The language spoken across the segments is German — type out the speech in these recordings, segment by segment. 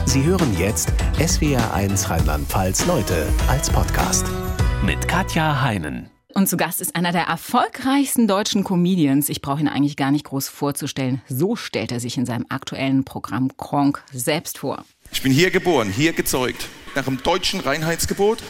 Sie hören jetzt SWR1 Rheinland-Pfalz Leute als Podcast mit Katja Heinen. Und zu Gast ist einer der erfolgreichsten deutschen Comedians. Ich brauche ihn eigentlich gar nicht groß vorzustellen. So stellt er sich in seinem aktuellen Programm Kronk selbst vor. Ich bin hier geboren, hier gezeugt. Nach dem deutschen Reinheitsgebot.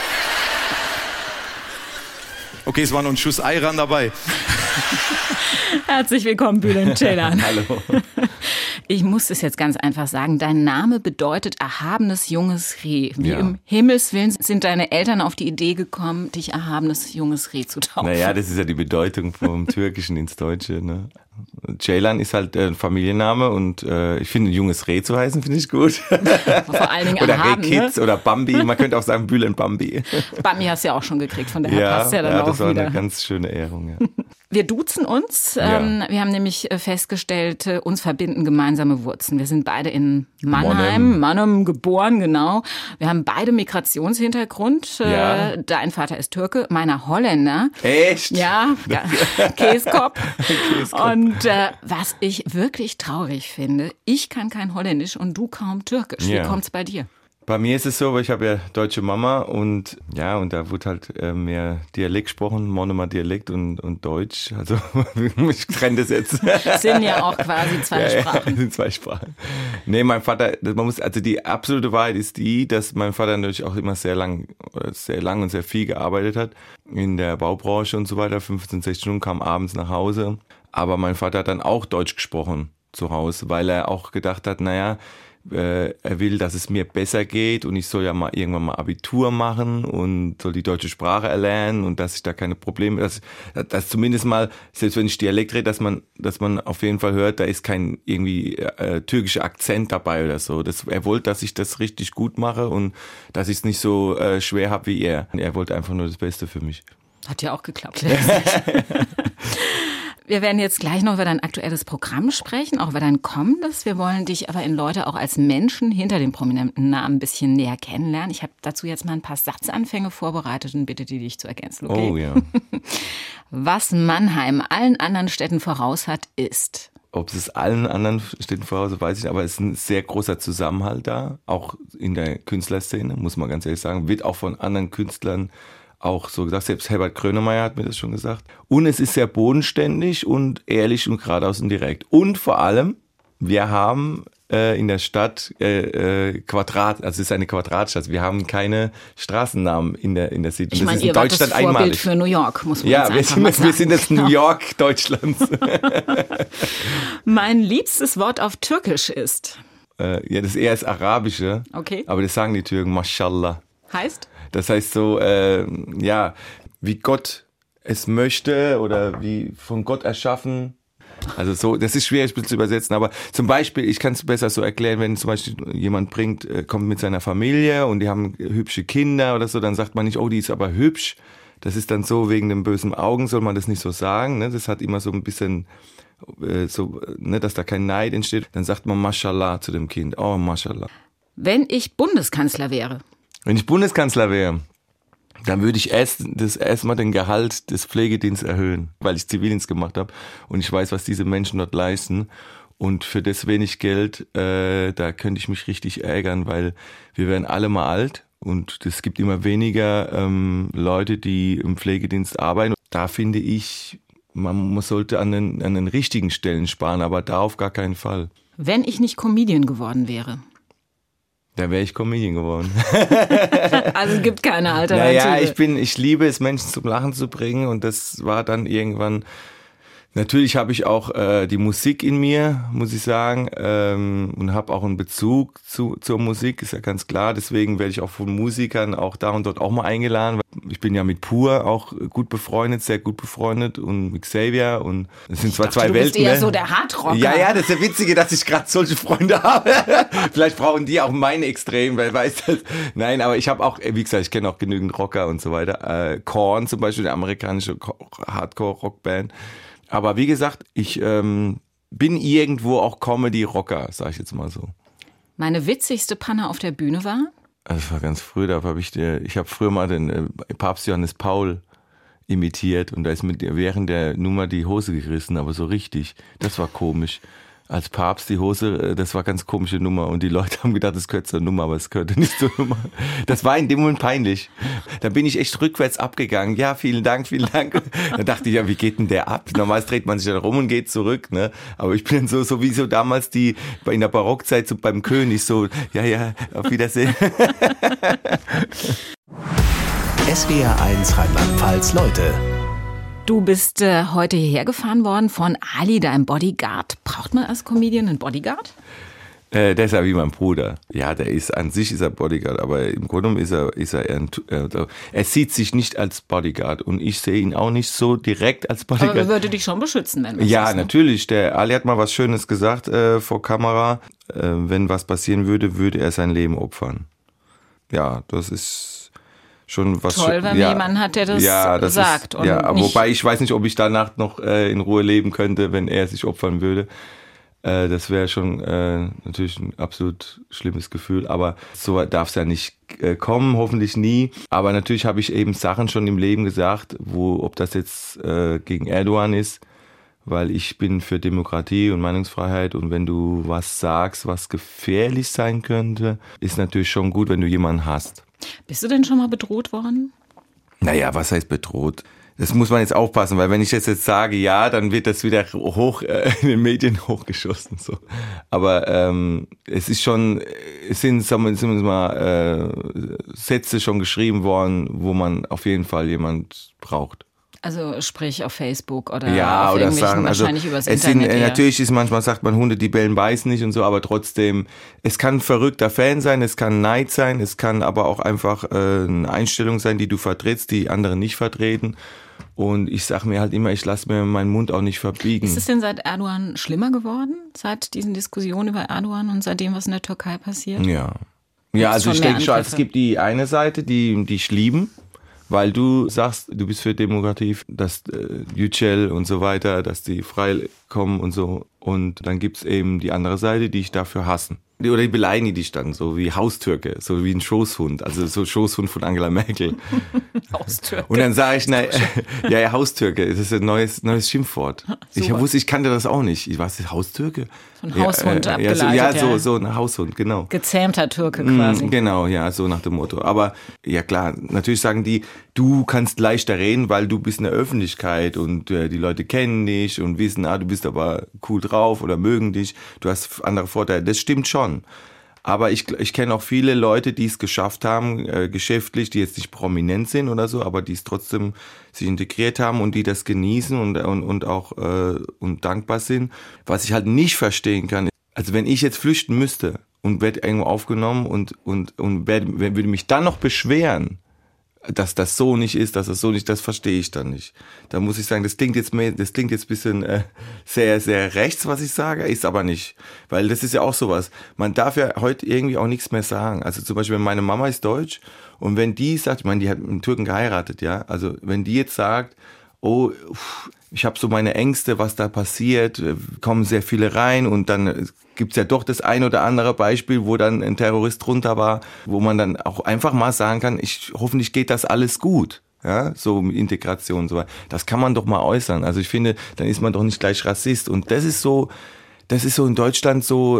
Okay, es war noch ein Schuss Ayran dabei. Herzlich willkommen, Bülent Ceylan. Hallo. Ich muss es jetzt ganz einfach sagen, dein Name bedeutet erhabenes junges Reh. Wie Ja. im Himmelswillen sind deine Eltern auf die Idee gekommen, dich erhabenes junges Reh zu taufen? Naja, das ist ja die Bedeutung vom Türkischen ins Deutsche. Ne? Ceylan ist halt ein Familienname und ich finde, ein junges Reh zu heißen, finde ich gut. Vor allen Dingen Oder erhaben, Rehkids ne? oder Bambi, man könnte auch sagen Bülent Bambi. Bambi hast du ja auch schon gekriegt, von daher passt ja dann ja, auch das war wieder. eine ganz schöne Ehrung. Ja. Wir duzen uns. Ja. Wir haben nämlich festgestellt, uns verbinden gemeinsame Wurzeln. Wir sind beide in Mannheim geboren, genau. Wir haben beide Migrationshintergrund. Ja. Dein Vater ist Türke, meiner Holländer. Echt? Ja, Käskopf. Käskopf. Und was ich wirklich traurig finde, ich kann kein Holländisch und du kaum Türkisch. Wie Ja. kommt's bei dir? Bei mir ist es so, weil ich habe ja deutsche Mama und und da wurde halt mehr Dialekt gesprochen, Monomer Dialekt und Deutsch. Also ich trenne das jetzt. Das sind ja auch quasi zwei Sprachen. Ja, sind zwei Sprachen. Nee, mein Vater, also die absolute Wahrheit ist die, dass mein Vater natürlich auch immer sehr lang und sehr viel gearbeitet hat in der Baubranche und so weiter. 15, 16 Stunden, kam abends nach Hause. Aber mein Vater hat dann auch Deutsch gesprochen zu Hause, weil er auch gedacht hat, er will, dass es mir besser geht und ich soll ja mal irgendwann mal Abitur machen und soll die deutsche Sprache erlernen und dass ich da keine Probleme, dass zumindest mal, selbst wenn ich Dialekt rede, dass man auf jeden Fall hört, da ist kein irgendwie türkischer Akzent dabei oder so. Er wollte, dass ich das richtig gut mache und dass ich es nicht so schwer habe wie er. Er wollte einfach nur das Beste für mich. Hat ja auch geklappt. Wir werden jetzt gleich noch über dein aktuelles Programm sprechen, auch über dein kommendes. Wir wollen dich aber in Leute auch als Menschen hinter dem prominenten Namen ein bisschen näher kennenlernen. Ich habe dazu jetzt mal ein paar Satzanfänge vorbereitet und bitte die dich zu ergänzen. Okay? Oh ja. Was Mannheim allen anderen Städten voraus hat, ist... Ob es allen anderen Städten voraus, weiß ich nicht, aber es ist ein sehr großer Zusammenhalt da, auch in der Künstlerszene, muss man ganz ehrlich sagen, wird auch von anderen Künstlern auch so gesagt, selbst Herbert Grönemeyer hat mir das schon gesagt. Und es ist sehr bodenständig und ehrlich und geradeaus und direkt. Und vor allem, wir haben in der Stadt also es ist eine Quadratstadt. Wir haben keine Straßennamen in der City. Ich meine, das ist in ihr wart Deutschland das Vorbild einmalig. für New York, muss man Ja, jetzt einfach mal sagen. wir sind das New York Deutschlands. Mein liebstes Wort auf Türkisch ist... Ja, das ist eher das Arabische. Okay. Aber das sagen die Türken, Mashallah. Heißt? Das heißt so, wie Gott es möchte oder wie von Gott erschaffen. Also so, das ist schwierig zu übersetzen, aber zum Beispiel, ich kann es besser so erklären, wenn zum Beispiel jemand kommt mit seiner Familie und die haben hübsche Kinder oder so, dann sagt man nicht, oh, die ist aber hübsch. Das ist dann so, wegen den bösen Augen soll man das nicht so sagen. Ne? Das hat immer so ein bisschen dass da kein Neid entsteht. Dann sagt man Mashallah zu dem Kind. Oh, Mashallah. Wenn ich Bundeskanzler wäre... Wenn ich Bundeskanzler wäre, dann würde ich erstmal den Gehalt des Pflegedienstes erhöhen, weil ich Zivildienst gemacht habe und ich weiß, was diese Menschen dort leisten. Und für das wenig Geld, da könnte ich mich richtig ärgern, weil wir werden alle mal alt und es gibt immer weniger Leute, die im Pflegedienst arbeiten. Da finde ich, man sollte an den richtigen Stellen sparen, aber da auf gar keinen Fall. Wenn ich nicht Comedian geworden wäre... Da wäre ich Comedian geworden. Also es gibt keine Alternative. Naja, ich liebe es, Menschen zum Lachen zu bringen und das war dann irgendwann, natürlich habe ich auch die Musik in mir, muss ich sagen, und habe auch einen Bezug zur Musik, ist ja ganz klar, deswegen werde ich auch von Musikern auch da und dort auch mal eingeladen. Ich bin ja mit Pur auch sehr gut befreundet und mit Xavier und es sind zwar zwei Welten. Du bist eher so der Hardrocker. Ja, das ist der Witzige, dass ich gerade solche Freunde habe. Vielleicht brauchen die auch meine Extrem, wer weiß das. Nein, aber ich habe auch, wie gesagt, ich kenne auch genügend Rocker und so weiter. Korn zum Beispiel, die amerikanische Hardcore-Rockband. Aber wie gesagt, ich bin irgendwo auch Comedy-Rocker, sag ich jetzt mal so. Meine witzigste Panne auf der Bühne war? Das war ganz früh, ich habe früher mal den Papst Johannes Paul imitiert und da ist während der Nummer die Hose gerissen, aber so richtig. Das war komisch. als Papst die Hose, das war ganz komische Nummer. Und die Leute haben gedacht, das gehört zur Nummer, aber es gehörte nicht zur Nummer. Das war in dem Moment peinlich. Da bin ich echt rückwärts abgegangen. Ja, vielen Dank, vielen Dank. Da dachte ich, ja, wie geht denn der ab? Normalerweise dreht man sich dann rum und geht zurück, ne? Aber ich bin so wie so damals in der Barockzeit so beim König so, ja, auf Wiedersehen. SWR1 Rheinland-Pfalz Leute. Du bist heute hierher gefahren worden von Ali, deinem Bodyguard. Braucht man als Comedian einen Bodyguard? Der ist ja wie mein Bruder. Ja, an sich ist er Bodyguard, aber im Grunde genommen ist er eher er sieht sich nicht als Bodyguard und ich sehe ihn auch nicht so direkt als Bodyguard. Aber er würde dich schon beschützen, wenn was Ja, ist, ne? natürlich. Der Ali hat mal was Schönes gesagt vor Kamera. Wenn was passieren würde, würde er sein Leben opfern. Ja, das ist schon was toll, wenn man jemanden hat, der das sagt. Ist, wobei ich weiß nicht, ob ich danach noch in Ruhe leben könnte, wenn er sich opfern würde. Das wäre schon natürlich ein absolut schlimmes Gefühl, aber so darf es ja nicht kommen, hoffentlich nie. Aber natürlich habe ich eben Sachen schon im Leben gesagt, ob das jetzt gegen Erdogan ist, weil ich bin für Demokratie und Meinungsfreiheit und wenn du was sagst, was gefährlich sein könnte, ist natürlich schon gut, wenn du jemanden hast. Bist du denn schon mal bedroht worden? Naja, was heißt bedroht? Das muss man jetzt aufpassen, weil wenn ich jetzt sage, ja, dann wird das wieder in den Medien hochgeschossen. So. Aber es sind Sätze schon geschrieben worden, wo man auf jeden Fall jemand braucht. Also sprich auf Facebook oder ja, auf oder irgendwelchen, sagen, wahrscheinlich übers Internet. Natürlich ist manchmal, sagt man, Hunde, die bellen, beißen nicht und so, aber trotzdem, es kann ein verrückter Fan sein, es kann Neid sein, es kann aber auch einfach eine Einstellung sein, die du vertrittst, die andere nicht vertreten. Und ich sage mir halt immer, ich lasse mir meinen Mund auch nicht verbiegen. Ist es denn seit Erdogan schlimmer geworden? Seit diesen Diskussionen über Erdogan und seitdem, was in der Türkei passiert? Ja. Ja, also ich denke schon, es gibt die eine Seite, die dich lieben. Weil du sagst, du bist für Demokratie, dass Yücel und so weiter, dass die frei kommen und so. Und dann gibt's eben die andere Seite, die dich dafür hassen. Oder die beleidigen dich dann, so wie Haustürke, so wie ein Schoßhund, also so Schoßhund von Angela Merkel. Haustürke. Und dann sage ich, ja, Haustürke, das ist ein neues Schimpfwort. Ich kannte das auch nicht. Was ist Haustürke? So ein Haushund abgeleitet. So ein Haushund, genau. Gezähmter Türke quasi. Genau, ja, so nach dem Motto. Aber ja klar, natürlich sagen die, du kannst leichter reden, weil du bist in der Öffentlichkeit und die Leute kennen dich und wissen, du bist aber cool drauf oder mögen dich, du hast andere Vorteile. Das stimmt schon. Aber ich kenne auch viele Leute, die es geschafft haben, geschäftlich, die jetzt nicht prominent sind oder so, aber die es trotzdem sich integriert haben und die das genießen und auch und dankbar sind. Was ich halt nicht verstehen kann, also wenn ich jetzt flüchten müsste und werde irgendwo aufgenommen und würde mich dann noch beschweren, dass das so nicht ist, das verstehe ich dann nicht. Da muss ich sagen, das klingt jetzt ein bisschen sehr, sehr rechts, was ich sage, ist aber nicht. Weil das ist ja auch sowas. Man darf ja heute irgendwie auch nichts mehr sagen. Also zum Beispiel, meine Mama ist deutsch und wenn die sagt, ich meine, die hat mit einem Türken geheiratet, ja, also wenn die jetzt sagt, oh, ich habe so meine Ängste, was da passiert, kommen sehr viele rein und dann gibt's ja doch das ein oder andere Beispiel, wo dann ein Terrorist drunter war, wo man dann auch einfach mal sagen kann, hoffentlich geht das alles gut. Ja, so Integration und so weiter. Das kann man doch mal äußern. Also ich finde, dann ist man doch nicht gleich Rassist. Und das ist so in Deutschland so,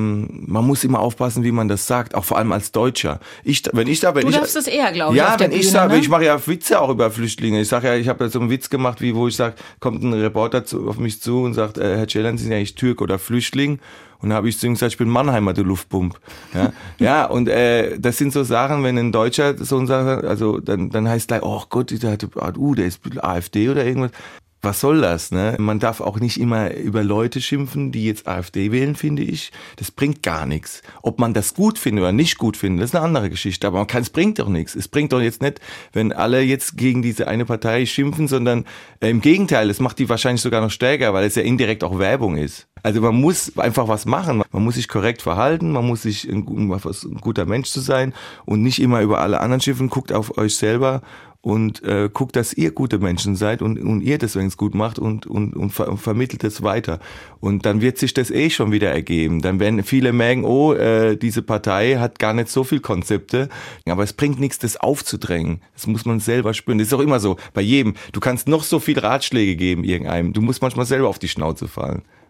man muss immer aufpassen, wie man das sagt, auch vor allem als Deutscher. Du darfst es eher, glaube ich, auf der Bühne, ich mache ja Witze auch über Flüchtlinge. Ich sage ja, ich habe ja so einen Witz gemacht, wo ich sage, kommt ein Reporter auf mich zu und sagt, Herr Ceylan, Sie sind ja eigentlich Türk oder Flüchtling? Und da habe ich zu ihm gesagt, ich bin Mannheimer, du Luftpump. Ja, ja, und das sind so Sachen, wenn ein Deutscher so sagt, also dann heißt gleich, oh Gott, der ist AfD oder irgendwas. Was soll das, ne? Man darf auch nicht immer über Leute schimpfen, die jetzt AfD wählen, finde ich. Das bringt gar nichts. Ob man das gut findet oder nicht gut findet, das ist eine andere Geschichte. Aber es bringt doch nichts. Es bringt doch jetzt nicht, wenn alle jetzt gegen diese eine Partei schimpfen, sondern im Gegenteil, es macht die wahrscheinlich sogar noch stärker, weil es ja indirekt auch Werbung ist. Also man muss einfach was machen. Man muss sich korrekt verhalten, man muss sich ein guter Mensch zu sein und nicht immer über alle anderen schimpfen. Guckt auf euch selber und guckt, dass ihr gute Menschen seid und ihr das, wenn es gut macht und vermittelt es weiter. Und dann wird sich das schon wieder ergeben. Dann werden viele merken, diese Partei hat gar nicht so viel Konzepte, aber es bringt nichts, das aufzudrängen. Das muss man selber spüren. Das ist auch immer so, bei jedem. Du kannst noch so viel Ratschläge geben irgendeinem. Du musst manchmal selber auf die Schnauze fallen.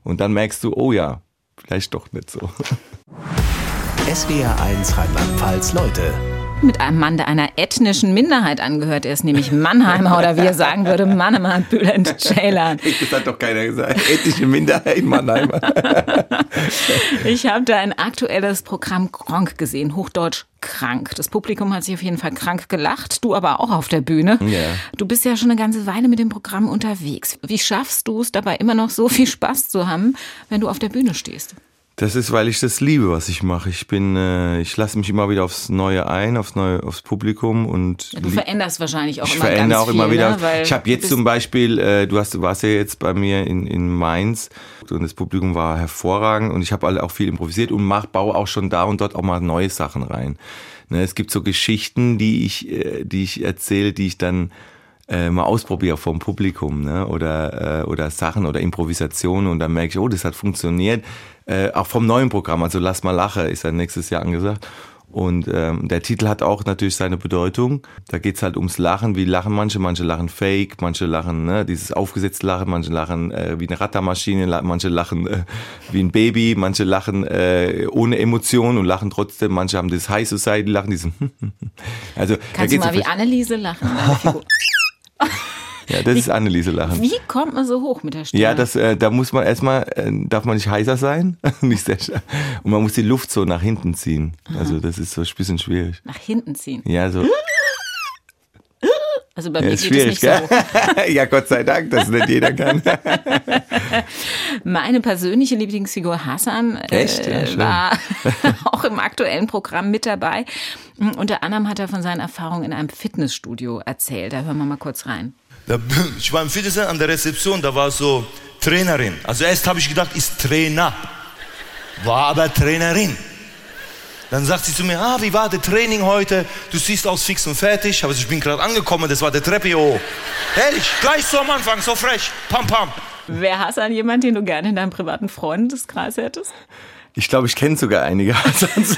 Und dann merkst du, oh ja, vielleicht doch nicht so. SWR 1 Rheinland-Pfalz Leute. Mit einem Mann, der einer ethnischen Minderheit angehört. Er ist nämlich Mannheimer oder wie er sagen würde, Mannemann Bülent Ceylan. Das hat doch keiner gesagt. Ethnische Minderheit Mannheimer. Ich habe da ein aktuelles Programm Kronk gesehen, hochdeutsch krank. Das Publikum hat sich auf jeden Fall krank gelacht, du aber auch auf der Bühne. Ja. Du bist ja schon eine ganze Weile mit dem Programm unterwegs. Wie schaffst du es dabei immer noch so viel Spaß zu haben, wenn du auf der Bühne stehst? Das ist, weil ich das liebe, was ich mache. Ich lasse mich immer wieder aufs Neue ein, aufs Publikum und du veränderst wahrscheinlich auch ich immer ganz verändere auch viel, immer wieder. Ne? Weil ich habe jetzt zum Beispiel, du warst ja jetzt bei mir in Mainz und das Publikum war hervorragend und ich habe auch viel improvisiert und baue auch schon da und dort auch mal neue Sachen rein. Ne, es gibt so Geschichten, die ich erzähle, die ich dann mal ausprobiere vom Publikum, ne? Oder Sachen oder Improvisationen und dann merke ich, oh, das hat funktioniert. Auch vom neuen Programm, also Lass mal lache, ist ja nächstes Jahr angesagt. Und der Titel hat auch natürlich seine Bedeutung. Da geht's halt ums Lachen. Wie lachen manche lachen fake, manche lachen, ne, dieses aufgesetzte Lachen, manche lachen wie eine Rattermaschine, manche lachen wie ein Baby, manche lachen ohne Emotion und lachen trotzdem, manche haben das High Society Lachen, diesen also kannst du mal wie Anneliese lachen? Ja, das ist Anneliese Lachen. Wie kommt man so hoch mit der Stimme? Ja, da muss man erstmal, darf man nicht heiser sein nicht sehr, und man muss die Luft so nach hinten ziehen. Aha. Also das ist so ein bisschen schwierig. Nach hinten ziehen? Ja, so. Also bei mir geht es nicht so. Ja, Gott sei Dank, dass nicht jeder kann. Meine persönliche Lieblingsfigur Hassan war auch im aktuellen Programm mit dabei. Unter anderem hat er von seinen Erfahrungen in einem Fitnessstudio erzählt. Da hören wir mal kurz rein. Ich war im Fitnessstudio an der Rezeption, da war so Trainerin. Also erst habe ich gedacht, ist Trainer. War aber Trainerin. Dann sagt sie zu mir, wie war das Training heute? Du siehst aus fix und fertig. Aber ich bin gerade angekommen, das war der Treppe hoch. Ehrlich, gleich so am Anfang, so frech. Pam, pam. Wäre Hassan jemand, den du gerne in deinem privaten Freundeskreis hättest? Ich glaube, ich kenne sogar einige Hassans.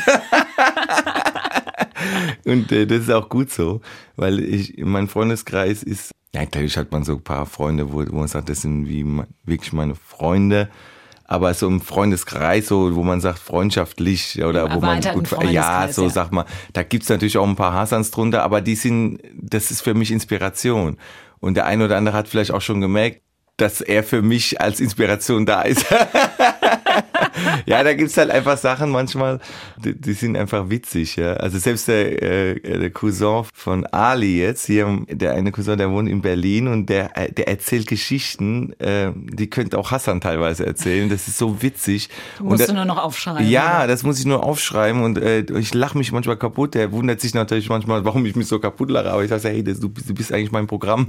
Und das ist auch gut so, weil mein Freundeskreis ist, ja, natürlich hat man so ein paar Freunde, wo man sagt, das sind wirklich meine Freunde. Aber so im Freundeskreis, so, wo man sagt freundschaftlich oder wo man gut, ja, so sagt man, da gibt's natürlich auch ein paar Hassans drunter, aber das ist für mich Inspiration. Und der eine oder andere hat vielleicht auch schon gemerkt, dass er für mich als Inspiration da ist. Ja, da gibt's halt einfach Sachen manchmal, die sind einfach witzig. Ja. Also selbst der Cousin von Ali jetzt, hier, der eine Cousin, der wohnt in Berlin und der erzählt Geschichten, die könnte auch Hassan teilweise erzählen. Das ist so witzig. Musst du nur noch aufschreiben. Ja, oder? Das muss ich nur aufschreiben und ich lache mich manchmal kaputt. Der wundert sich natürlich manchmal, warum ich mich so kaputt lache. Aber ich sage, hey, du bist eigentlich mein Programm.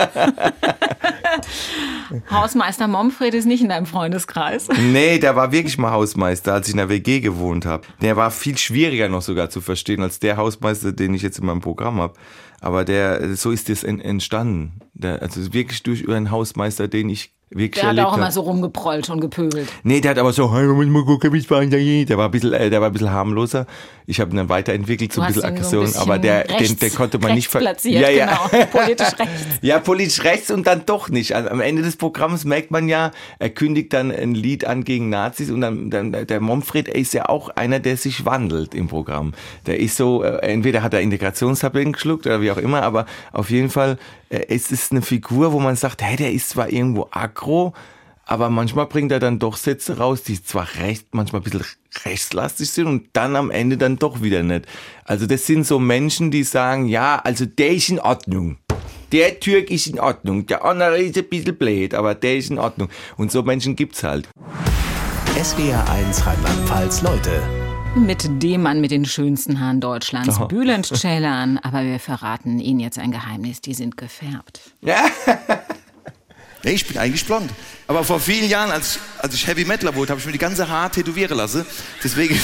Hausmeister Momfred ist nicht in deinem Freundeskreis. Nee, der war wirklich mal Hausmeister, als ich in der WG gewohnt habe. Der war viel schwieriger noch sogar zu verstehen als der Hausmeister, den ich jetzt in meinem Programm habe. Aber so ist das entstanden. Also wirklich durch einen Hausmeister, den ich wirklich erlebt habe. Der hat auch immer so rumgeprollt und gepöbelt. Nee, der hat aber so, der war ein bisschen harmloser. Ich habe ihn dann weiterentwickelt, so ein bisschen Aggression, aber den konnte man nicht platziert, ja. Genau, politisch rechts. Ja, politisch rechts und dann doch nicht. Also am Ende des Programms merkt man ja, er kündigt dann ein Lied an gegen Nazis und dann der Momfred ist ja auch einer, der sich wandelt im Programm. Der ist so, entweder hat er Integrationstabletten geschluckt oder wie auch immer, aber auf jeden Fall es ist eine Figur, wo man sagt, hey, der ist zwar irgendwo aggro, aber manchmal bringt er dann doch Sätze raus, die zwar manchmal ein bisschen rechtslastig sind und dann am Ende dann doch wieder nicht. Also das sind so Menschen, die sagen, ja, also der ist in Ordnung. Der Türk ist in Ordnung. Der andere ist ein bisschen blöd, aber der ist in Ordnung. Und so Menschen gibt's halt. SWR 1 Rheinland-Pfalz Leute. Mit dem Mann mit den schönsten Haaren Deutschlands, Bülent Ceylan. Aber wir verraten Ihnen jetzt ein Geheimnis, die sind gefärbt. Ja. Nee, ich bin eigentlich blond. Aber vor vielen Jahren, als ich Heavy Metaler wurde, habe ich mir die ganze Haar tätowieren lassen. Deswegen.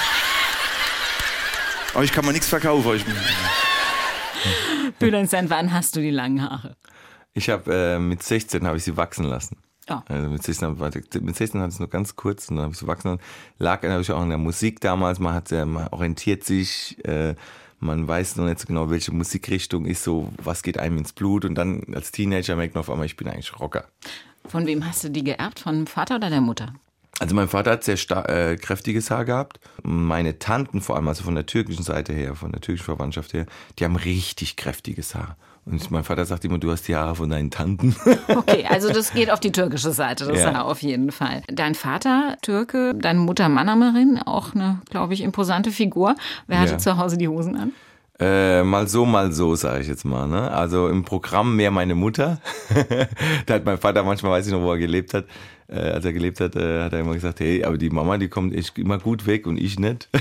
Aber ich kann mal nichts verkaufen. Bülent, seit wann hast du die langen Haare? Ich habe mit 16 habe ich sie wachsen lassen. Oh. Also mit 16 hatte ich es nur ganz kurz und dann habe ich sie wachsen lassen. Lag natürlich auch in der Musik damals. Man orientiert sich. Man weiß noch nicht so genau, welche Musikrichtung ist so, was geht einem ins Blut und dann als Teenager merkt man auf einmal, ich bin eigentlich Rocker. Von wem hast du die geerbt? Von dem Vater oder der Mutter? Also mein Vater hat sehr kräftiges Haar gehabt. Meine Tanten vor allem, also von der türkischen Seite her, von der türkischen Verwandtschaft her, die haben richtig kräftiges Haar. Und mein Vater sagt immer, du hast die Haare von deinen Tanten. Okay, also das geht auf die türkische Seite, das Haar auf jeden Fall. Dein Vater Türke, deine Mutter Mannermerin, auch eine, glaube ich, imposante Figur. Wer hatte zu Hause die Hosen an? Mal so, sage ich jetzt mal. Ne? Also im Programm mehr meine Mutter. Da hat mein Vater manchmal, weiß ich noch, wo er gelebt hat, als er gelebt hat, hat er immer gesagt, hey, aber die Mama, die kommt echt immer gut weg und ich nicht.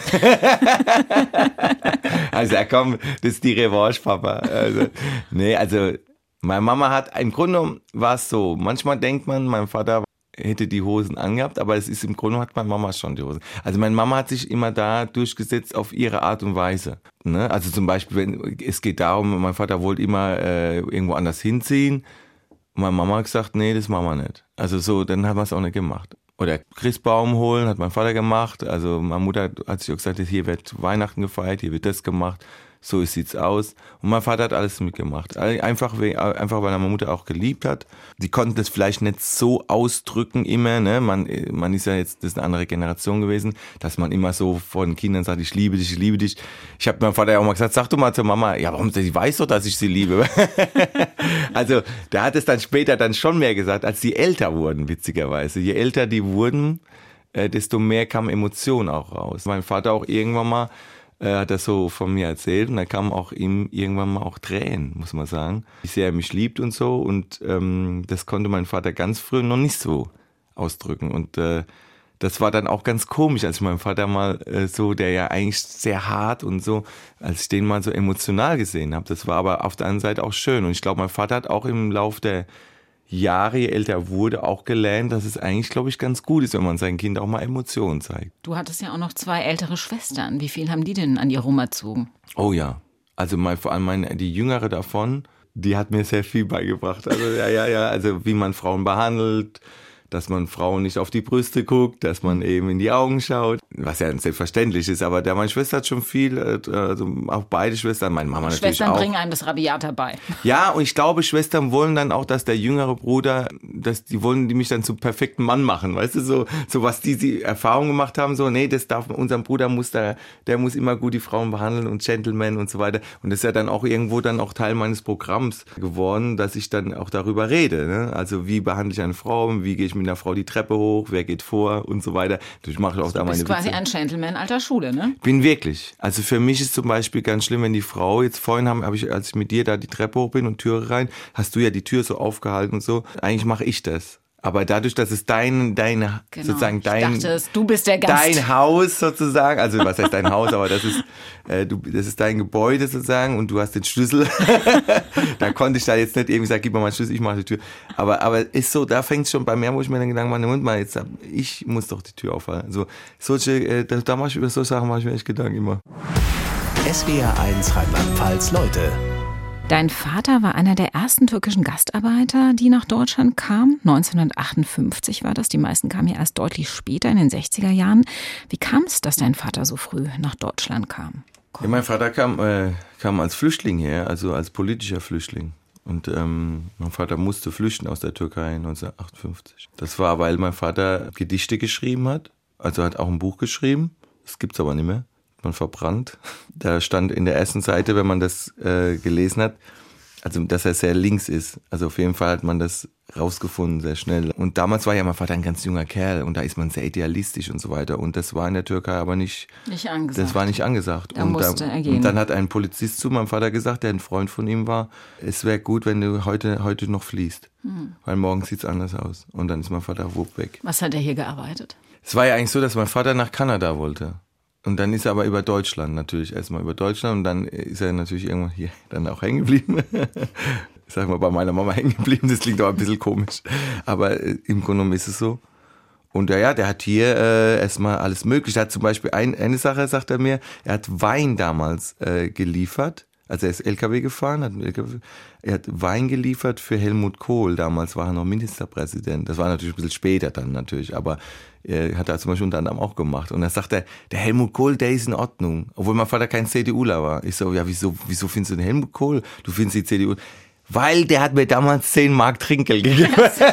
Also komm, das ist die Revanche, Papa. Also meine Mama hat, im Grunde genommen war es so, manchmal denkt man, mein Vater hätte die Hosen angehabt, aber es ist im Grunde hat meine Mama schon die Hosen. Also meine Mama hat sich immer da durchgesetzt auf ihre Art und Weise. Ne? Also zum Beispiel, es geht darum, mein Vater wollte immer irgendwo anders hinziehen. Und meine Mama hat gesagt, nee, das machen wir nicht. Also so, dann haben wir es auch nicht gemacht. Oder Christbaum holen, hat mein Vater gemacht. Also meine Mutter hat sich auch gesagt, hier wird Weihnachten gefeiert, hier wird das gemacht. So sieht's aus. Und mein Vater hat alles mitgemacht. Einfach weil er meine Mutter auch geliebt hat. Die konnten das vielleicht nicht so ausdrücken immer. Ne? Man ist ja jetzt, das ist eine andere Generation gewesen, dass man immer so vor den Kindern sagt, ich liebe dich, ich liebe dich. Ich habe meinem Vater ja auch mal gesagt, sag du mal zur Mama, ja, warum, sie weiß doch, dass ich sie liebe. Also der hat es dann später dann schon mehr gesagt, als die älter wurden, witzigerweise. Je älter die wurden, desto mehr kam Emotion auch raus. Mein Vater auch irgendwann mal hat das so von mir erzählt und da kamen auch ihm irgendwann mal auch Tränen, muss man sagen. Wie sehr er mich liebt und so und das konnte mein Vater ganz früh noch nicht so ausdrücken und das war dann auch ganz komisch, als ich meinen Vater mal so, der ja eigentlich sehr hart und so, als ich den mal so emotional gesehen habe. Das war aber auf der anderen Seite auch schön und ich glaube, mein Vater hat auch im Lauf der Jahre, je älter er wurde, auch gelernt, dass es eigentlich, glaube ich, ganz gut ist, wenn man seinem Kind auch mal Emotionen zeigt. Du hattest ja auch noch 2 ältere Schwestern. Wie viel haben die denn an dir rumerzogen? Oh ja, also vor allem die jüngere davon, die hat mir sehr viel beigebracht. Also also wie man Frauen behandelt, dass man Frauen nicht auf die Brüste guckt, dass man eben in die Augen schaut, was ja selbstverständlich ist, aber meine Schwester hat schon viel, also auch beide Schwestern, meine Mama natürlich auch. Schwestern bringen einem das Rabiat dabei. Ja, und ich glaube, Schwestern wollen dann auch, dass der jüngere Bruder, die wollen die mich dann zum perfekten Mann machen, weißt du, so was die Erfahrung gemacht haben, so, nee, das darf, unser Bruder der muss immer gut die Frauen behandeln und Gentleman und so weiter und das ist ja dann auch irgendwo dann auch Teil meines Programms geworden, dass ich dann auch darüber rede, ne? Also wie behandle ich eine Frau, wie gehe ich mit einer Frau die Treppe hoch, wer geht vor und so weiter. Ich mache auch da meine Witze. Du bist quasi ein Gentleman alter Schule, ne? Bin wirklich. Also für mich ist zum Beispiel ganz schlimm, wenn die Frau, jetzt vorhin als ich mit dir da die Treppe hoch bin und Türe rein, hast du ja die Tür so aufgehalten und so. Eigentlich mache ich das. Aber dadurch, dass es sozusagen du bist der Gast. Dein Haus sozusagen, also was heißt dein Haus, aber das ist dein Gebäude sozusagen und du hast den Schlüssel. Da konnte ich da jetzt nicht irgendwie sagen, gib mir mal einen Schlüssel, ich mache die Tür. Aber ist so, da fängt es schon bei mir, wo ich mir dann Gedanken mache, Moment mal, ich muss doch die Tür aufhalten. Also da mache ich über so Sachen mache ich mir echt Gedanken immer. SWR1 Rheinland-Pfalz Leute. Dein Vater war einer der ersten türkischen Gastarbeiter, die nach Deutschland kamen. 1958 war das. Die meisten kamen ja erst deutlich später, in den 60er Jahren. Wie kam es, dass dein Vater so früh nach Deutschland kam? Ja, mein Vater kam als Flüchtling her, also als politischer Flüchtling. Und mein Vater musste flüchten aus der Türkei 1958. Das war, weil mein Vater Gedichte geschrieben hat. Also hat auch ein Buch geschrieben. Das gibt's aber nicht mehr. Man verbrannt. Da stand in der ersten Seite, wenn man das gelesen hat, also dass er sehr links ist. Also auf jeden Fall hat man das rausgefunden sehr schnell. Und damals war ja mein Vater ein ganz junger Kerl und da ist man sehr idealistisch und so weiter. Und das war in der Türkei aber nicht angesagt. Das war nicht angesagt. Und dann hat ein Polizist zu meinem Vater gesagt, der ein Freund von ihm war, es wäre gut, wenn du heute noch fliehst. Weil morgen sieht's anders aus. Und dann ist mein Vater weg. Was hat er hier gearbeitet? Es war ja eigentlich so, dass mein Vater nach Kanada wollte. Und dann ist er aber über Deutschland natürlich, erstmal über Deutschland und dann ist er natürlich irgendwann hier dann auch hängen geblieben. Ich sag mal, bei meiner Mama hängen geblieben, das klingt auch ein bisschen komisch. Aber im Grunde genommen ist es so. Und der hat hier erstmal alles Mögliche. Er hat zum Beispiel eine Sache, sagt er mir, er hat Wein damals geliefert. Also er ist LKW gefahren, er hat Wein geliefert für Helmut Kohl. Damals war er noch Ministerpräsident. Das war natürlich ein bisschen später dann natürlich, aber hat er zum Beispiel unter anderem auch gemacht. Und da sagt er, der Helmut Kohl, der ist in Ordnung. Obwohl mein Vater kein CDUler war. Ich so, ja, wieso findest du den Helmut Kohl? Du findest die CDU. Weil der hat mir damals 10 Mark Trinkgeld gegeben.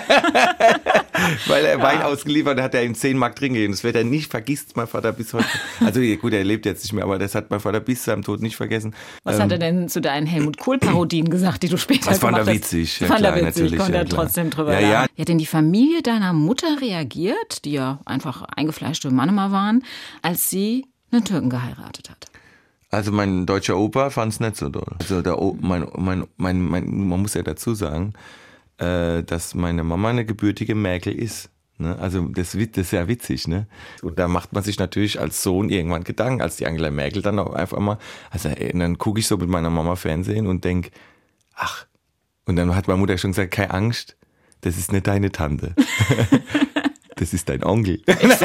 Weil er Wein ausgeliefert hat, er ihm 10 Mark Trinkgeld gegeben. Das wird er nicht, vergisst mein Vater bis heute. Also gut, er lebt jetzt nicht mehr, aber das hat mein Vater bis zu seinem Tod nicht vergessen. Was hat er denn zu deinen Helmut Kohl-Parodien gesagt, die du später gemacht hast? Das fand er witzig. Ja, fand er witzig, natürlich, konnte er trotzdem drüber lachen. Ja. Wie hat denn die Familie deiner Mutter reagiert, die ja einfach eingefleischte Mannemer waren, als sie einen Türken geheiratet hat? Also mein deutscher Opa fand es nicht so doll. Also man muss ja dazu sagen, dass meine Mama eine gebürtige Merkel ist. Ne? Also das ist ja witzig. Ne? Und da macht man sich natürlich als Sohn irgendwann Gedanken, als die Angela Merkel dann auch einfach mal, und dann gucke ich so mit meiner Mama Fernsehen und denke, ach, und dann hat meine Mutter schon gesagt, keine Angst, das ist nicht deine Tante. Das ist dein Onkel.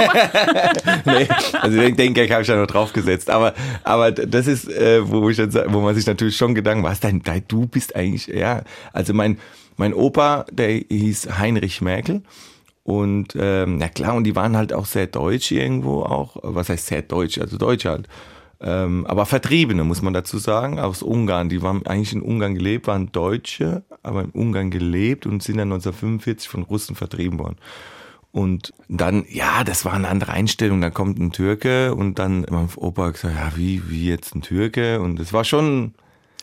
Nee, also ich denke, ich habe da noch draufgesetzt. Aber das ist, wo man sich natürlich schon Gedanken macht, du bist eigentlich, ja. Also mein Opa, der hieß Heinrich Merkel. Und na klar, und die waren halt auch sehr deutsch irgendwo auch. Was heißt sehr deutsch? Also deutsch halt. Aber Vertriebene, muss man dazu sagen, aus Ungarn. Die waren eigentlich in Ungarn gelebt, waren Deutsche, aber in Ungarn gelebt und sind dann 1945 von Russen vertrieben worden. Und dann, ja, das war eine andere Einstellung. Dann kommt ein Türke und dann mein Opa gesagt, ja, wie jetzt ein Türke? Und das war schon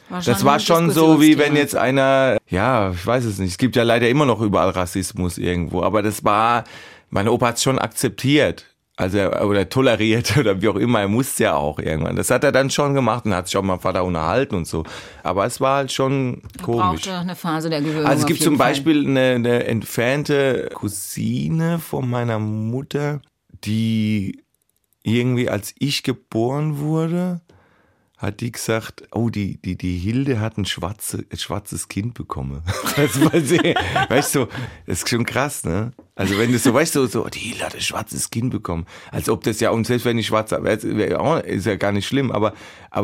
so, wie wenn jetzt einer, ja, ich weiß es nicht. Es gibt ja leider immer noch überall Rassismus irgendwo. Aber mein Opa hat es schon akzeptiert. Also, oder toleriert oder wie auch immer, er musste ja auch irgendwann. Das hat er dann schon gemacht und hat sich auch mit meinem Vater unterhalten und so. Aber es war halt schon komisch. Brauchte eine Phase der Gewöhnung. Also es gibt zum Beispiel eine entfernte Cousine von meiner Mutter, die irgendwie, als ich geboren wurde, hat die gesagt, oh, die Hilde hat ein schwarzes Kind bekommen. Weißt du, das ist schon krass, ne? Also wenn du so, weißt du, so, die Hilde hat ein schwarzes Kind bekommen. Als ob das ja, und selbst wenn ich schwarz habe, ist ja gar nicht schlimm, aber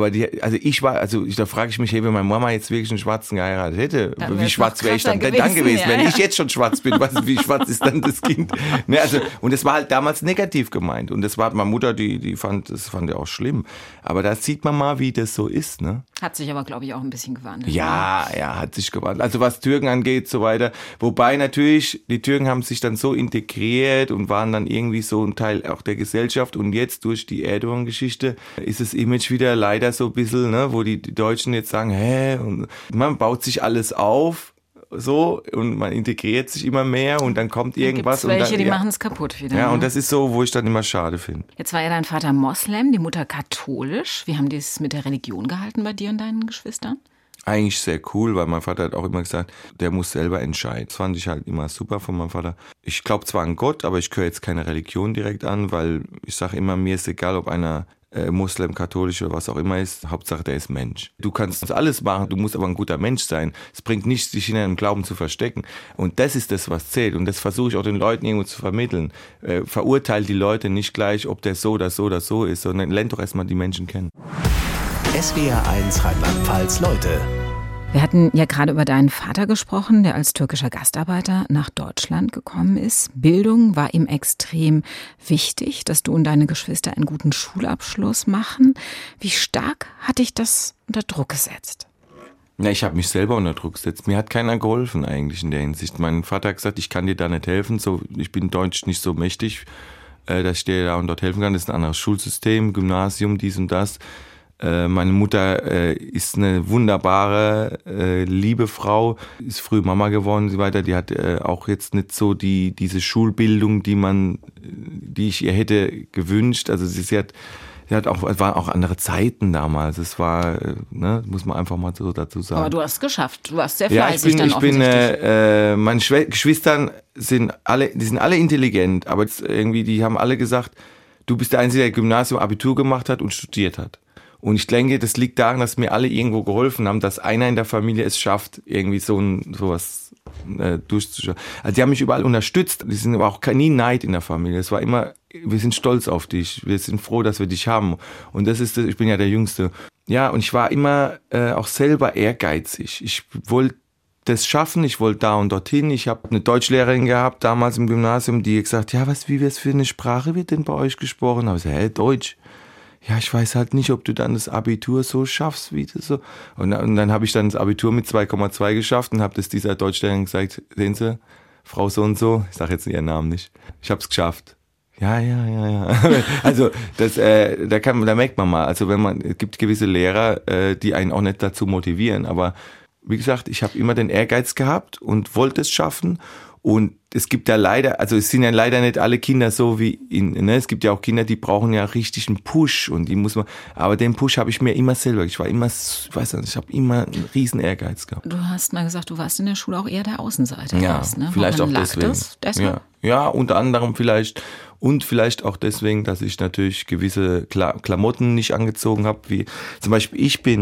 da frage ich mich, hey, wenn meine Mama jetzt wirklich einen Schwarzen geheiratet hätte, wie schwarz wäre ich dann gewesen? Ja, wenn ich jetzt schon schwarz bin, wie schwarz ist dann das Kind? Ne, also, und das war halt damals negativ gemeint. Und das war meine Mutter, das fand ja auch schlimm. Aber da sieht man mal, wie das so ist, ne? Hat sich aber, glaube ich, auch ein bisschen gewandelt. Ja, hat sich gewandelt. Also was Türken angeht, so weiter. Wobei natürlich, die Türken haben sich dann so integriert und waren dann irgendwie so ein Teil auch der Gesellschaft. Und jetzt durch die Erdogan-Geschichte ist das Image wieder leider so ein bisschen, ne, wo die Deutschen jetzt sagen, und man baut sich alles auf, so, und man integriert sich immer mehr und dann kommt irgendwas. Gibt's welche, und dann, die machen es kaputt wieder. Ja, ne? und das ist so, wo ich dann immer schade finde. Jetzt war ja dein Vater Moslem, die Mutter katholisch. Wie haben die es mit der Religion gehalten bei dir und deinen Geschwistern? Eigentlich sehr cool, weil mein Vater hat auch immer gesagt, der muss selber entscheiden. Das fand ich halt immer super von meinem Vater. Ich glaube zwar an Gott, aber ich gehöre jetzt keine Religion direkt an, weil ich sage immer, mir ist egal, ob einer Muslim, katholisch oder was auch immer ist. Hauptsache, der ist Mensch. Du kannst alles machen, du musst aber ein guter Mensch sein. Es bringt nichts, dich in einem Glauben zu verstecken. Und das ist das, was zählt. Und das versuche ich auch den Leuten irgendwo zu vermitteln. Verurteilt die Leute nicht gleich, ob der so oder so oder so ist, sondern lernt doch erstmal die Menschen kennen. SWR1 Rheinland-Pfalz Leute. Wir hatten ja gerade über deinen Vater gesprochen, der als türkischer Gastarbeiter nach Deutschland gekommen ist. Bildung war ihm extrem wichtig, dass du und deine Geschwister einen guten Schulabschluss machen. Wie stark hat dich das unter Druck gesetzt? Ja, ich habe mich selber unter Druck gesetzt. Mir hat keiner geholfen eigentlich in der Hinsicht. Mein Vater hat gesagt, ich kann dir da nicht helfen. So, ich bin deutsch nicht so mächtig, dass ich dir da und dort helfen kann. Das ist ein anderes Schulsystem, Gymnasium, dies und das. Meine Mutter ist eine wunderbare, liebe Frau, ist früh Mama geworden und so weiter. Die hat auch jetzt nicht so diese Schulbildung, die ich ihr hätte gewünscht. Also sie hat auch, es waren auch andere Zeiten damals. Es war, muss man einfach mal so dazu sagen. Aber du hast es geschafft. Du warst sehr fleißig dann meine Geschwistern sind alle intelligent, aber irgendwie, die haben alle gesagt, du bist der Einzige, der Gymnasium, Abitur gemacht hat und studiert hat. Und ich denke, das liegt daran, dass mir alle irgendwo geholfen haben, dass einer in der Familie es schafft, irgendwie sowas durchzuschauen. Also die haben mich überall unterstützt. Die sind aber auch nie Neid in der Familie. Es war immer, wir sind stolz auf dich. Wir sind froh, dass wir dich haben. Und ich bin ja der Jüngste. Ja, und ich war immer auch selber ehrgeizig. Ich wollte das schaffen, ich wollte da und dorthin. Ich habe eine Deutschlehrerin gehabt, damals im Gymnasium, die gesagt, ja, wie für eine Sprache wird denn bei euch gesprochen? Da habe ich gesagt, Deutsch. ja, ich weiß halt nicht, ob du dann das Abitur so schaffst, wie du so. Und dann habe ich dann das Abitur mit 2,2 geschafft und habe das dieser Deutschlehrerin gesagt, sehen Sie, Frau so und so, ich sage jetzt ihren Namen nicht, ich habe es geschafft. Ja. Also da merkt man mal, also es gibt gewisse Lehrer, die einen auch nicht dazu motivieren, aber wie gesagt, ich habe immer den Ehrgeiz gehabt und wollte es schaffen. Und es gibt ja leider, also es sind ja leider nicht alle Kinder so wie es gibt ja auch Kinder, die brauchen ja richtig einen Push und die muss man, aber den Push habe ich mir immer selber, ich habe immer einen riesen Ehrgeiz gehabt. Du hast mal gesagt, du warst in der Schule auch eher der Außenseiter. Ja, ne? vielleicht auch deswegen. Deshalb? Ja, unter anderem vielleicht auch deswegen, dass ich natürlich gewisse Klamotten nicht angezogen habe, wie zum Beispiel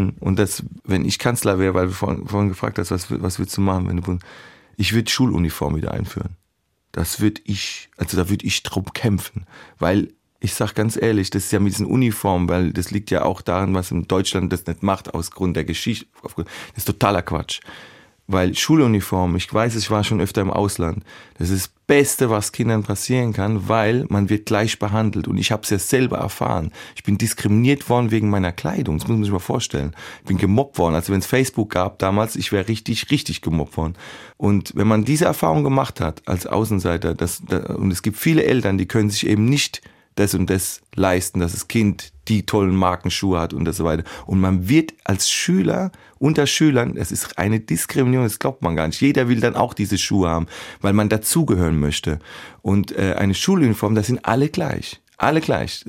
wenn ich Kanzler wäre, weil du vorhin gefragt hast, was würdest du machen, ich würde Schuluniform wieder einführen. Da würde ich drum kämpfen. Weil, ich sag ganz ehrlich, das ist ja mit diesen Uniformen, weil das liegt ja auch daran, was in Deutschland das nicht macht, aus Grund der Geschichte. Das ist totaler Quatsch. Weil Schuluniform, ich weiß, ich war schon öfter im Ausland, das ist das Beste, was Kindern passieren kann, weil man wird gleich behandelt. Und ich habe es ja selber erfahren. Ich bin diskriminiert worden wegen meiner Kleidung, das muss man sich mal vorstellen. Ich bin gemobbt worden, also wenn es Facebook gab damals, ich wäre richtig gemobbt worden. Und wenn man diese Erfahrung gemacht hat als Außenseiter, und es gibt viele Eltern, die können sich eben nicht das und das leisten, dass das Kind die tollen Markenschuhe hat und so weiter. Und man wird als Schüler, unter Schülern, das ist eine Diskriminierung, das glaubt man gar nicht. Jeder will dann auch diese Schuhe haben, weil man dazugehören möchte. Und eine Schuluniform, da sind alle gleich. Alle gleich.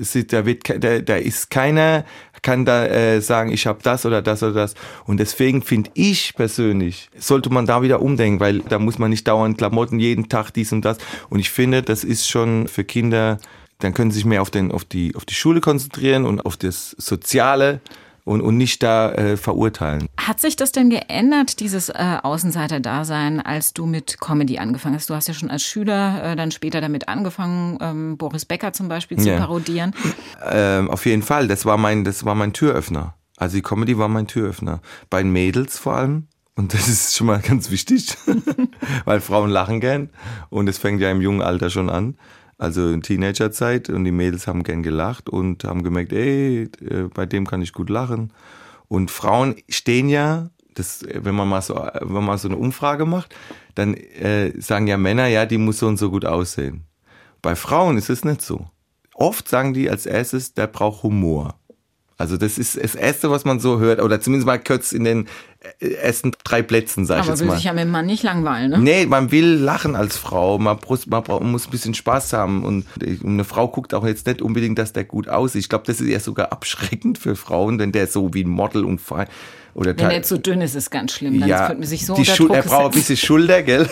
Da ist keiner, kann da sagen, ich habe das oder das oder das. Und deswegen finde ich persönlich, sollte man da wieder umdenken, weil da muss man nicht dauernd Klamotten, jeden Tag dies und das. Und ich finde, das ist schon für Kinder, dann können sie sich mehr auf die Schule konzentrieren und auf das Soziale und nicht da verurteilen. Hat sich das denn geändert, dieses Außenseiter-Dasein, als du mit Comedy angefangen hast? Du hast ja schon als Schüler dann später damit angefangen, Boris Becker zum Beispiel zu parodieren. Auf jeden Fall, das war mein Türöffner. Also die Comedy war mein Türöffner. Bei den Mädels vor allem. Und das ist schon mal ganz wichtig, weil Frauen lachen gern und es fängt ja im jungen Alter schon an. Also in Teenagerzeit, und die Mädels haben gern gelacht und haben gemerkt, bei dem kann ich gut lachen. Und Frauen stehen ja, wenn man mal so eine Umfrage macht, dann sagen ja Männer, ja, die muss so und so gut aussehen. Bei Frauen ist es nicht so. Oft sagen die als erstes, der braucht Humor. Also das ist das Erste, was man so hört, oder zumindest mal kurz in den ersten 3 Plätzen, sag ich jetzt mal. Aber will sich ja mit dem Mann nicht langweilen, ne? Nee, man will lachen als Frau, man muss ein bisschen Spaß haben und eine Frau guckt auch jetzt nicht unbedingt, dass der gut aussieht. Ich glaube, das ist eher sogar abschreckend für Frauen, wenn der so wie ein Model und fein oder wenn der zu dünn ist, ist ganz schlimm. Dann könnte man sich so unter Druck setzen. Er braucht ein bisschen Schulter, gell?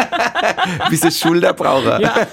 Ein bisschen Schulter braucht er. Ja.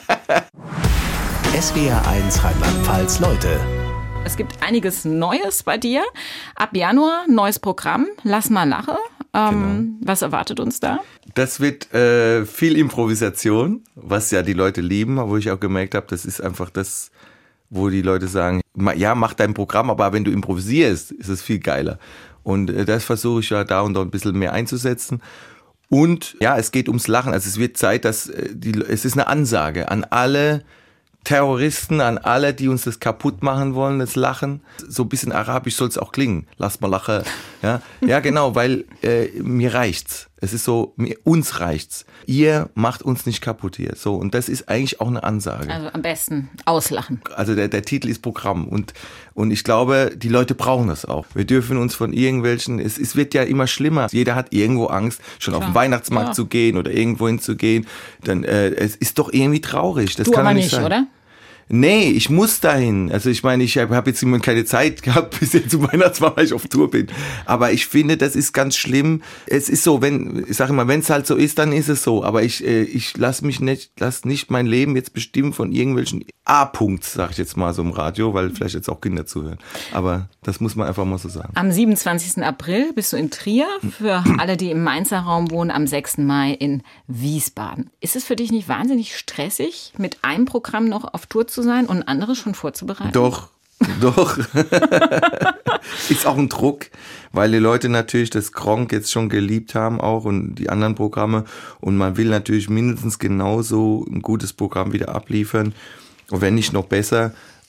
SWR1 Rheinland-Pfalz Leute. Es gibt einiges Neues bei dir. Ab Januar neues Programm, Lass mal lache. Genau. Was erwartet uns da? Das wird viel Improvisation, was ja die Leute lieben, wo ich auch gemerkt habe, das ist einfach das, wo die Leute sagen, ja, mach dein Programm, aber wenn du improvisierst, ist es viel geiler. Und das versuche ich ja da und dort ein bisschen mehr einzusetzen. Und ja, es geht ums Lachen. Also es wird Zeit, es ist eine Ansage an alle Terroristen, an alle, die uns das kaputt machen wollen, das Lachen. So ein bisschen arabisch soll es auch klingen. Lass mal lachen. Ja, genau, weil mir reicht's. Es ist so, uns reicht's. Ihr macht uns nicht kaputt hier. So, und das ist eigentlich auch eine Ansage. Also am besten auslachen. Also der Titel ist Programm. Und ich glaube, die Leute brauchen das auch. Wir dürfen uns von irgendwelchen, es wird ja immer schlimmer. Jeder hat irgendwo Angst, schon auf den Weihnachtsmarkt zu gehen oder irgendwo hinzugehen. Dann, es ist doch irgendwie traurig. Das du kann aber nicht sein. Oder? Nee, ich muss dahin. Also ich meine, ich habe jetzt immer keine Zeit gehabt, bis jetzt zum Weihnachtsmarkt, weil ich auf Tour bin. Aber ich finde, das ist ganz schlimm. Es ist so, ich sage immer, wenn es halt so ist, dann ist es so. Aber ich lass nicht mein Leben jetzt bestimmen von irgendwelchen A-Punkts, sag ich jetzt mal so im Radio, weil vielleicht jetzt auch Kinder zuhören. Aber das muss man einfach mal so sagen. Am 27. April bist du in Trier, für alle, die im Mainzer Raum wohnen, am 6. Mai in Wiesbaden. Ist es für dich nicht wahnsinnig stressig, mit einem Programm noch auf Tour zu sein und ein anderes schon vorzubereiten? Doch. Ist auch ein Druck, weil die Leute natürlich das Gronkh jetzt schon geliebt haben auch und die anderen Programme und man will natürlich mindestens genauso ein gutes Programm wieder abliefern und wenn nicht noch besser.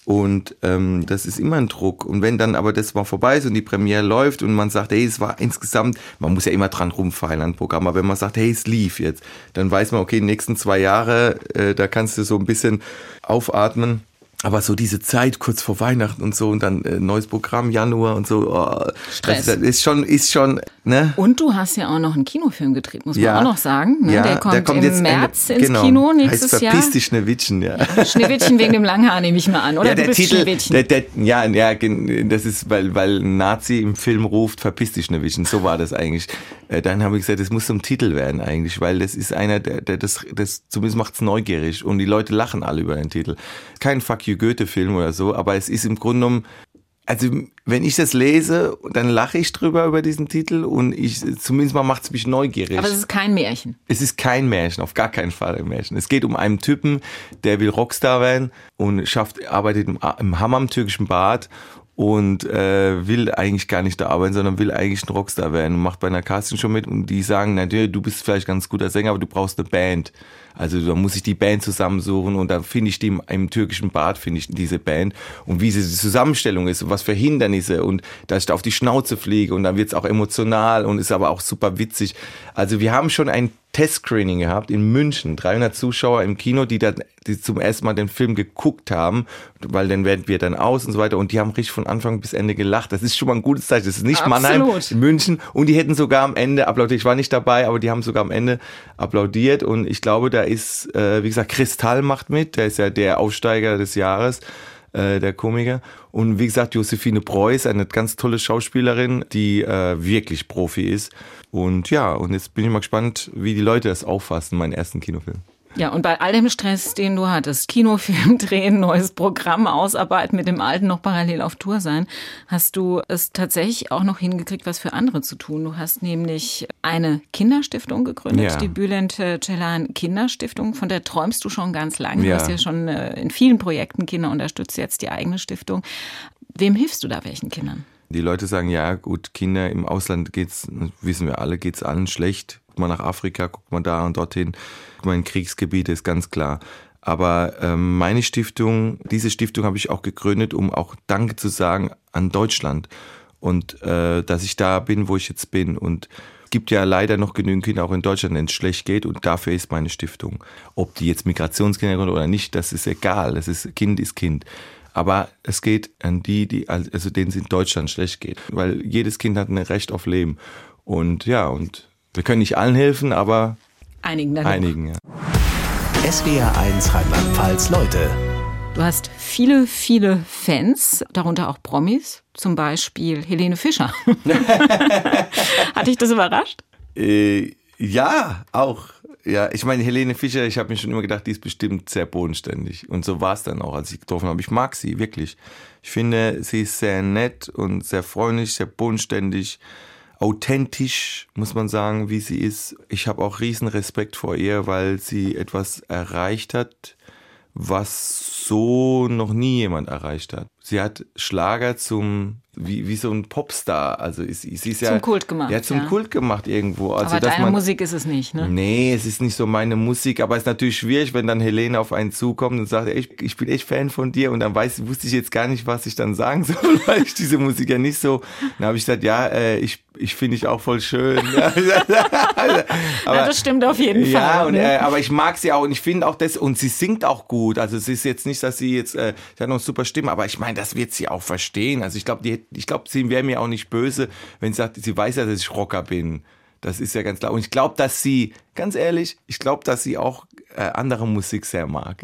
Und das ist immer ein Druck. Und wenn dann aber das mal vorbei ist und die Premiere läuft und man sagt, hey, es war insgesamt, man muss ja immer dran rumfeilen an Programm, aber wenn man sagt, hey, es lief jetzt, dann weiß man, okay, die nächsten 2 Jahre, da kannst du so ein bisschen aufatmen. Aber so diese Zeit kurz vor Weihnachten und so und dann neues Programm, Januar und so, Stress. Das ist schon, ne? Und du hast ja auch noch einen Kinofilm gedreht, muss man auch noch sagen. Ne? Ja, der kommt im jetzt März ins Kino nächstes heißt Jahr. Verpiss dich, Schneewittchen, ja. Schneewittchen wegen dem langen Haar nehme ich mal an, oder? Ja, der du bist Titel, Schneewittchen. das ist, weil ein Nazi im Film ruft, verpiss dich, Schneewittchen, so war das eigentlich. Dann habe ich gesagt, das muss zum Titel werden eigentlich, weil das ist einer, der das zumindest macht's neugierig und die Leute lachen alle über den Titel. Kein Fuck you Goethe-Film oder so, aber es ist im Grunde genommen, also wenn ich das lese, dann lache ich drüber über diesen Titel und zumindest mal macht es mich neugierig. Aber es ist kein Märchen. Es ist kein Märchen, auf gar keinen Fall ein Märchen. Es geht um einen Typen, der will Rockstar werden und arbeitet im Hammam türkischen Bad und will eigentlich gar nicht da arbeiten, sondern will eigentlich ein Rockstar werden und macht bei einer Castingshow mit und die sagen, na, du bist vielleicht ganz guter Sänger, aber du brauchst eine Band. Also da muss ich die Band zusammensuchen und dann finde ich die im türkischen Bad, finde ich diese Band und wie sie die Zusammenstellung ist und was für Hindernisse und dass ich da auf die Schnauze fliege und dann wird es auch emotional und ist aber auch super witzig. Also wir haben schon ein Testscreening gehabt in München, 300 Zuschauer im Kino, die zum ersten Mal den Film geguckt haben, weil dann werden wir dann aus und so weiter und die haben richtig von Anfang bis Ende gelacht. Das ist schon mal ein gutes Zeichen. Das ist nicht Mannheim, in München und die hätten sogar am Ende applaudiert. Ich war nicht dabei, aber die haben sogar am Ende applaudiert und ich glaube, da ist, wie gesagt, Kristall macht mit, der ist ja der Aufsteiger des Jahres, der Komiker. Und wie gesagt, Josephine Preuß, eine ganz tolle Schauspielerin, die wirklich Profi ist. Und ja, und jetzt bin ich mal gespannt, wie die Leute das auffassen, meinen ersten Kinofilm. Ja, und bei all dem Stress, den du hattest, Kinofilm drehen, neues Programm ausarbeiten, mit dem alten noch parallel auf Tour sein, hast du es tatsächlich auch noch hingekriegt, was für andere zu tun. Du hast nämlich eine Kinderstiftung gegründet, die Bülent Ceylan Kinderstiftung, von der träumst du schon ganz lange. Du hast ja schon in vielen Projekten Kinder unterstützt, jetzt die eigene Stiftung. Wem hilfst du da, welchen Kindern? Die Leute sagen, ja gut, Kinder im Ausland geht's, wissen wir alle, geht's allen schlecht. Guckt mal nach Afrika, guckt mal da und dorthin, guckt mal in Kriegsgebiete, ist ganz klar. Aber meine Stiftung, diese Stiftung habe ich auch gegründet, um auch Danke zu sagen an Deutschland. Und dass ich da bin, wo ich jetzt bin. Und es gibt ja leider noch genügend Kinder auch in Deutschland, denen es schlecht geht. Und dafür ist meine Stiftung. Ob die jetzt Migrationskinder sind oder nicht, das ist egal. Das ist Kind ist Kind. Aber es geht an denen es in Deutschland schlecht geht. Weil jedes Kind hat ein Recht auf Leben. Und ja, und wir können nicht allen helfen, aber einigen, ja. SWR1 Rheinland-Pfalz Leute. Du hast viele, viele Fans, darunter auch Promis, zum Beispiel Helene Fischer. Hat dich das überrascht? Ja, auch. Ja, ich meine, Helene Fischer, ich habe mir schon immer gedacht, die ist bestimmt sehr bodenständig. Und so war es dann auch, als ich getroffen habe. Ich mag sie, wirklich. Ich finde, sie ist sehr nett und sehr freundlich, sehr bodenständig, authentisch, muss man sagen, wie sie ist. Ich habe auch riesen Respekt vor ihr, weil sie etwas erreicht hat, was so noch nie jemand erreicht hat. Sie hat Schlager wie so ein Popstar, also sie ist ja... Zum Kult gemacht. Ja, zum Kult gemacht irgendwo. Also, aber deine Musik ist es nicht, ne? Nee, es ist nicht so meine Musik, aber es ist natürlich schwierig, wenn dann Helene auf einen zukommt und sagt, ey, ich bin echt Fan von dir und dann wusste ich jetzt gar nicht, was ich dann sagen soll, weil ich diese Musik ja nicht so... Dann habe ich gesagt, ja, ich finde dich auch voll schön. Aber, das stimmt auf jeden Fall. Ja, und, aber ich mag sie auch und ich finde auch das, und sie singt auch gut, also es ist jetzt nicht, dass sie jetzt, sie hat noch eine super Stimme, aber ich meine, das wird sie auch verstehen, also ich glaube, sie wäre mir auch nicht böse, wenn sie sagt, sie weiß ja, dass ich Rocker bin. Das ist ja ganz klar. Und ich glaube, dass sie, ganz ehrlich, dass sie auch andere Musik sehr mag.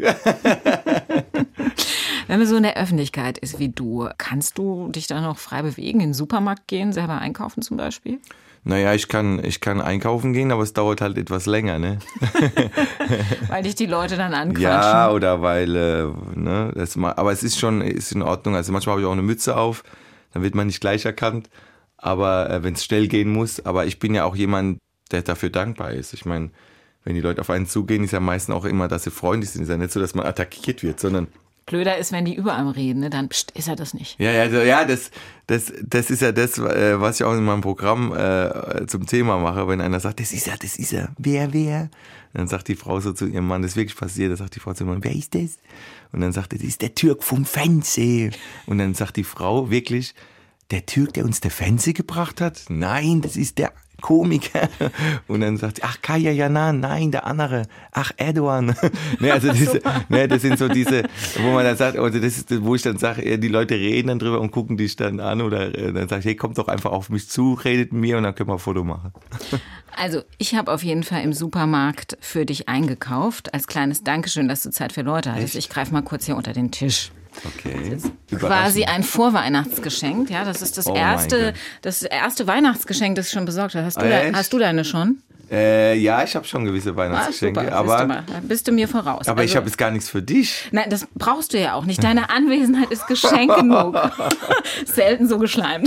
Wenn man so in der Öffentlichkeit ist wie du, kannst du dich da noch frei bewegen, in den Supermarkt gehen, selber einkaufen zum Beispiel? Naja, ich kann einkaufen gehen, aber es dauert halt etwas länger, ne? Weil dich die Leute dann anquatschen. Ja, oder weil, aber es ist in Ordnung. Also manchmal habe ich auch eine Mütze auf, dann wird man nicht gleich erkannt. Aber wenn es schnell gehen muss, aber ich bin ja auch jemand, der dafür dankbar ist. Ich meine, wenn die Leute auf einen zugehen, ist ja meistens auch immer, dass sie freundlich sind. Es ist ja nicht so, dass man attackiert wird, sondern Blöder ist, wenn die über einem reden, ne? Dann ist er das nicht. Ja, das ist ja das, was ich auch in meinem Programm zum Thema mache, wenn einer sagt, das ist er, wer? Dann sagt die Frau so zu ihrem Mann, das ist wirklich passiert, dann sagt die Frau zu ihrem Mann, wer ist das? Und dann sagt er, das ist der Türk vom Fernsehen. Und dann sagt die Frau wirklich, der Türk, der uns der Fernsehen gebracht hat? Nein, das ist der Komiker. Und dann sagt sie, ach Kaya Janan, nein, der andere, ach Erdogan. Das sind so diese, wo man dann sagt, also das ist, wo ich dann sage, die Leute reden dann drüber und gucken dich dann an oder dann sage ich, hey, kommt doch einfach auf mich zu, redet mit mir und dann können wir ein Foto machen. Also ich habe auf jeden Fall im Supermarkt für dich eingekauft, als kleines Dankeschön, dass du Zeit für Leute hattest. Ich greife mal kurz hier unter den Tisch. Okay. Quasi ein Vorweihnachtsgeschenk, ja, das ist das erste Weihnachtsgeschenk, das ich schon besorgt habe. Hast du deine schon? Ja, ich habe schon gewisse Weihnachtsgeschenke, super, aber bist du mir voraus. Aber ich habe jetzt gar nichts für dich. Nein, das brauchst du ja auch nicht. Deine Anwesenheit ist Geschenk genug. Selten so geschleimt.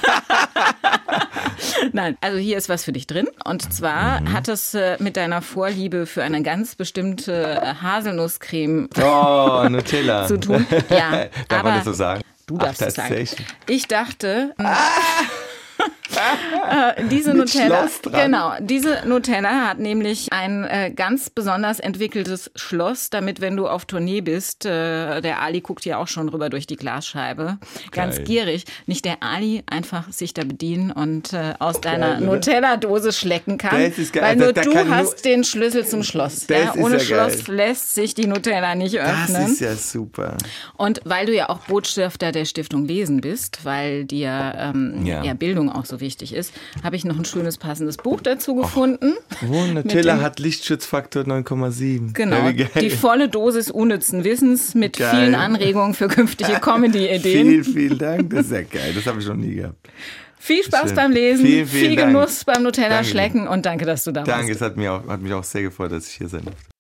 Nein, also hier ist was für dich drin. Und zwar hat es mit deiner Vorliebe für eine ganz bestimmte Haselnusscreme Nutella zu tun. Ja, darf man das so sagen? Du darfst es sagen. Ich dachte, diese Nutella hat nämlich ein ganz besonders entwickeltes Schloss, damit, wenn du auf Tournee bist, der Ali guckt ja auch schon rüber durch die Glasscheibe, ganz gierig, nicht der Ali einfach sich da bedienen und aus deiner Nutella-Dose schlecken kann, das ist geil. weil nur du hast den Schlüssel zum Schloss. Ja, ohne Schloss lässt sich die Nutella nicht öffnen. Das ist ja super. Und weil du ja auch Botschafter der Stiftung Lesen bist, weil dir Bildung auch so wichtig ist, habe ich noch ein schönes passendes Buch dazu gefunden. Nutella hat Lichtschutzfaktor 9,7. Genau, die volle Dosis unnützen Wissens mit vielen Anregungen für künftige Comedy-Ideen. Vielen Dank, das ist ja geil, das habe ich noch nie gehabt. Viel Spaß beim Lesen, viel Genuss beim Nutella-Schlecken und danke, dass du da warst. Danke, es hat mich auch sehr gefreut, dass ich hier sein durfte.